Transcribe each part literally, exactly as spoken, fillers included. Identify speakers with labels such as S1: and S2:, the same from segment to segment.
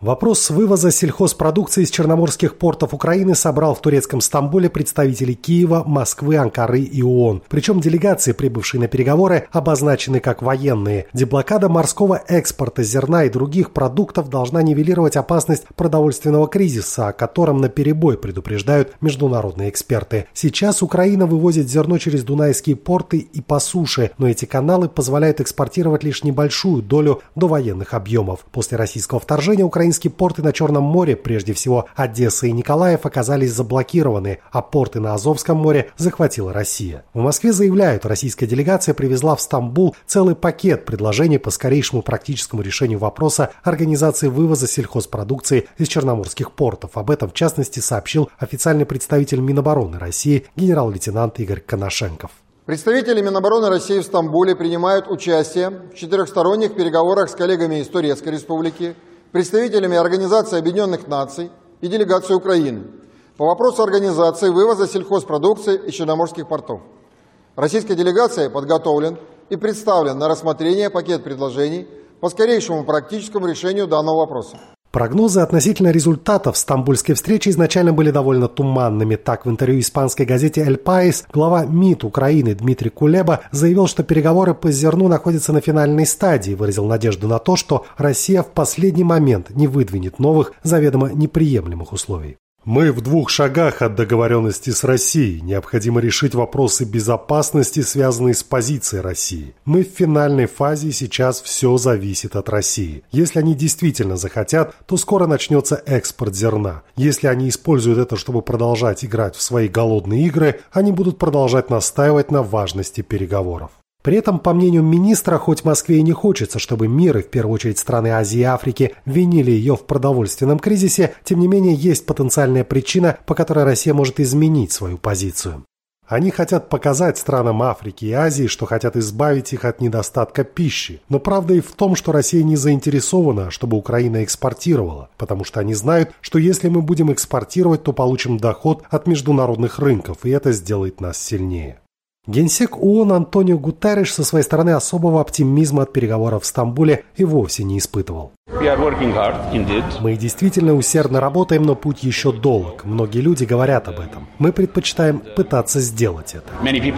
S1: Вопрос вывоза сельхозпродукции из черноморских портов Украины собрал в турецком Стамбуле представителей Киева, Москвы, Анкары и ООН. Причем делегации, прибывшие на переговоры, обозначены как военные. Деблокада морского экспорта зерна и других продуктов должна нивелировать опасность продовольственного кризиса, о котором наперебой предупреждают международные эксперты. Сейчас Украина вывозит зерно через дунайские порты и по суше, но эти каналы позволяют экспортировать лишь небольшую долю до военных объемов. После российского вторжения Украинские порты на Черном море, прежде всего Одесса и Николаев, оказались заблокированы, а порты на Азовском море захватила Россия. В Москве заявляют, российская делегация привезла в Стамбул целый пакет предложений по скорейшему практическому решению вопроса организации вывоза сельхозпродукции из черноморских портов. Об этом, в частности, сообщил официальный представитель Минобороны России генерал-лейтенант Игорь Коношенков.
S2: Представители Минобороны России в Стамбуле принимают участие в четырехсторонних переговорах с коллегами из Турецкой Республики, представителями Организации Объединенных Наций и делегацией Украины по вопросу организации вывоза сельхозпродукции из черноморских портов. Российской делегацией подготовлен и представлен на рассмотрение пакет предложений по скорейшему практическому решению данного вопроса.
S1: Прогнозы относительно результатов стамбульской встречи изначально были довольно туманными. Так, в интервью испанской газете «Эль Паис» глава МИД Украины Дмитрий Кулеба заявил, что переговоры по зерну находятся на финальной стадии, выразил надежду на то, что Россия в последний момент не выдвинет новых, заведомо неприемлемых условий. Мы в двух шагах от договоренности с Россией. Необходимо решить вопросы безопасности, связанные с позицией России. Мы в финальной фазе, и сейчас все зависит от России. Если они действительно захотят, то скоро начнется экспорт зерна. Если они используют это, чтобы продолжать играть в свои голодные игры, они будут продолжать настаивать на важности переговоров. При этом, по мнению министра, хоть Москве и не хочется, чтобы мир, и в первую очередь страны Азии и Африки, винили ее в продовольственном кризисе, тем не менее есть потенциальная причина, по которой Россия может изменить свою позицию. Они хотят показать странам Африки и Азии, что хотят избавить их от недостатка пищи. Но правда и в том, что Россия не заинтересована, чтобы Украина экспортировала, потому что они знают, что если мы будем экспортировать, то получим доход от международных рынков, и это сделает нас сильнее. Генсек ООН Антонио Гутерриш со своей стороны особого оптимизма от переговоров в Стамбуле и вовсе не испытывал. Мы действительно усердно работаем, но путь еще долг. Многие люди говорят об этом. Мы предпочитаем пытаться сделать это.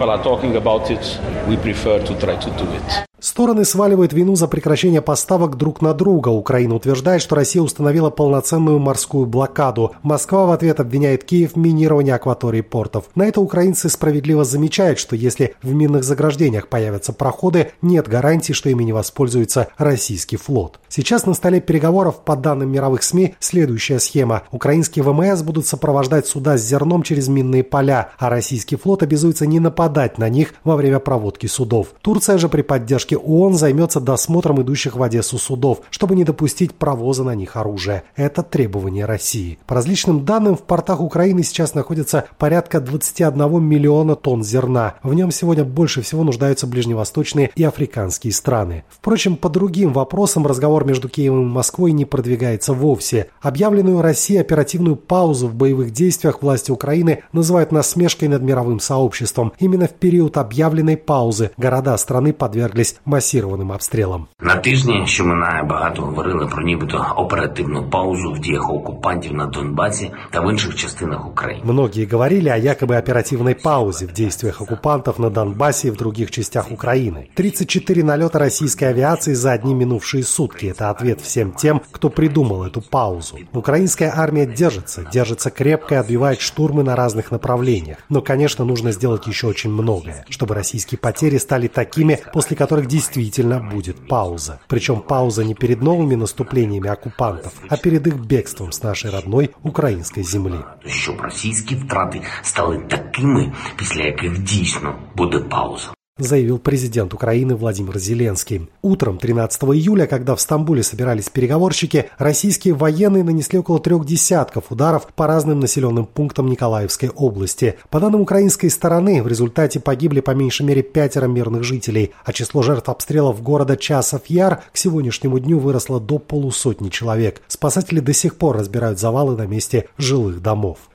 S1: Стороны сваливают вину за прекращение поставок друг на друга. Украина утверждает, что Россия установила полноценную морскую блокаду. Москва в ответ обвиняет Киев в минировании акватории портов. На это украинцы справедливо замечают, что если в минных заграждениях появятся проходы, нет гарантии, что ими не воспользуется российский флот. Сейчас на столе переговоров, по данным мировых СМИ, следующая схема. Украинские ВМС будут сопровождать суда с зерном через минные поля, а российский флот обязуется не нападать на них во время проводки судов. Турция же при поддержке ООН займется досмотром идущих в Одессу судов, чтобы не допустить провоза на них оружия. Это требование России. По различным данным, в портах Украины сейчас находится порядка двадцать один миллиона тонн зерна. В нем сегодня больше всего нуждаются ближневосточные и африканские страны. Впрочем, по другим вопросам разговор между Киевом и Москвой не продвигается вовсе. Объявленную Россией оперативную паузу в боевых действиях власти Украины называют насмешкой над мировым сообществом. Именно в период объявленной паузы города страны подверглись массированным обстрелам.
S3: На тижні, що минає, багато говорили про нібито оперативну паузу в діях окупантів на Донбасі та в інших частинах України.
S1: Многие говорили о якобы оперативной паузе в действиях оккупантов на Донбассе и в других частях Украины. тридцать четыре налета российской авиации за одни минувшие сутки. Это ответ всем тем, кто придумал эту паузу. Украинская армия держится, держится крепко и отбивает штурмы на разных направлениях. Но, конечно, нужно сделать еще очень многое, чтобы российские потери стали такими, после которых действительно будет пауза. Причем пауза не перед новыми наступлениями оккупантов, а перед их бегством с нашей родной украинской земли.
S3: Щоб російські втрати стали такими, після яких дійсно буде пауза.
S1: Заявил президент Украины Владимир Зеленский. Утром тринадцатого июля, когда в Стамбуле собирались переговорщики, российские военные нанесли около трех десятков ударов по разным населенным пунктам Николаевской области. По данным украинской стороны, в результате погибли по меньшей мере пятеро мирных жителей, а число жертв обстрелов города Часов-Яр к сегодняшнему дню выросло до полусотни человек. Спасатели до сих пор разбирают завалы на месте жилых домов.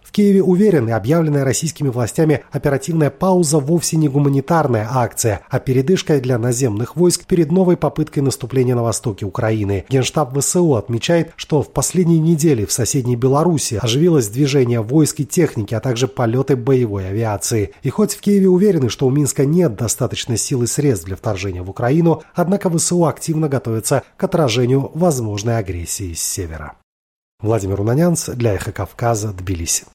S1: В Киеве уверены, объявленная российскими властями оперативная пауза вовсе не гуманитарная акция, а передышка для наземных войск перед новой попыткой наступления на востоке Украины. Генштаб ВСУ отмечает, что в последние недели в соседней Беларуси оживилось движение войск и техники, а также полеты боевой авиации. И хоть в Киеве уверены, что у Минска нет достаточной сил и средств для вторжения в Украину, однако ВСУ активно готовится к отражению возможной агрессии с севера. Владимир Унанянц для Эхо Кавказа, Тбилиси.